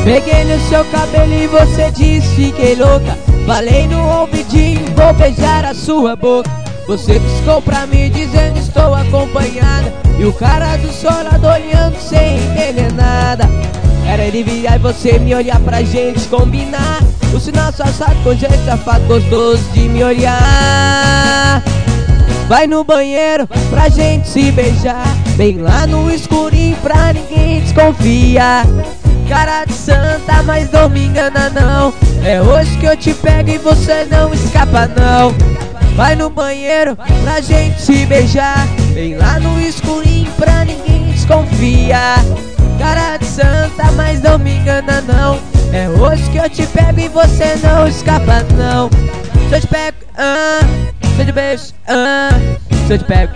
Peguei no seu cabelo e você disse fiquei louca. Falei no ouvidinho, vou beijar a sua boca. Você piscou pra mim dizendo estou acompanhada, e o cara do solado olhando sem entender nada. Era ele virar e você me olhar pra gente combinar. O sinal safado com jeito safado gostoso de me olhar. Vai no banheiro pra gente se beijar, bem lá no escurinho pra ninguém desconfiar. Cara de santa, mas não me engana não. É hoje que eu te pego e você não escapa não. Vai no banheiro pra gente se beijar, bem lá no escurinho pra ninguém desconfiar. Cara de santa, mas não me engana não. É hoje que eu te pego e você não escapa não. Se eu te pego, se eu te beijo, se eu te pego,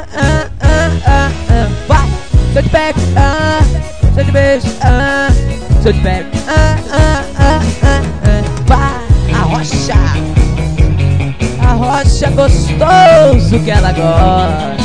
vai. Se eu te pego, se eu te beijo, se eu te pego, vai. A rocha gostoso que ela gosta.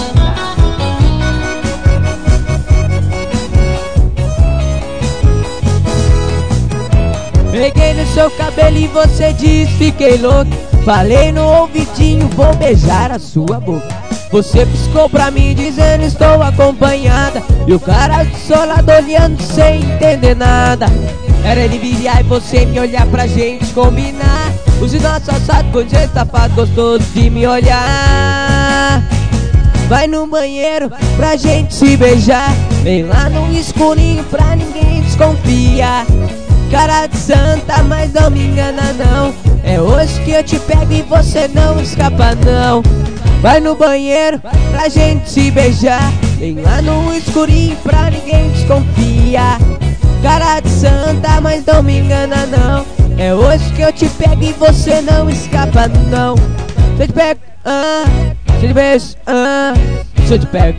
Peguei no seu cabelo e você disse fiquei louca. Falei no ouvidinho, vou beijar a sua boca. Você piscou pra mim dizendo estou acompanhada, e o cara do solado olhando sem entender nada. Era ele virar e você me olhar pra gente combinar. O sinal safado com jeito safado gostoso de me olhar. Vai no banheiro pra gente se beijar, bem lá no escurinho pra ninguém desconfiar. Cara de santa, mas não me engana não. É hoje que eu te pego e você não escapa não. Vai no banheiro pra gente se beijar, bem lá no escurinho pra ninguém desconfiar. Cara de santa, mas não me engana não. É hoje que eu te pego e você não escapa não. Se eu te pego, se eu te beijo, se eu te pego,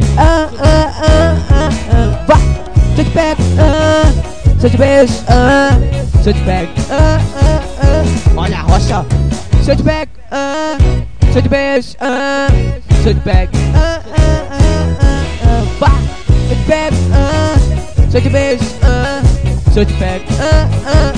vai. Se eu te pego, se eu te beijo, se eu te pego, olha a rocha. Se eu te pego, se eu te beijo, se eu te pego, vai. Se eu te pego, se eu te beijo, se eu te pego,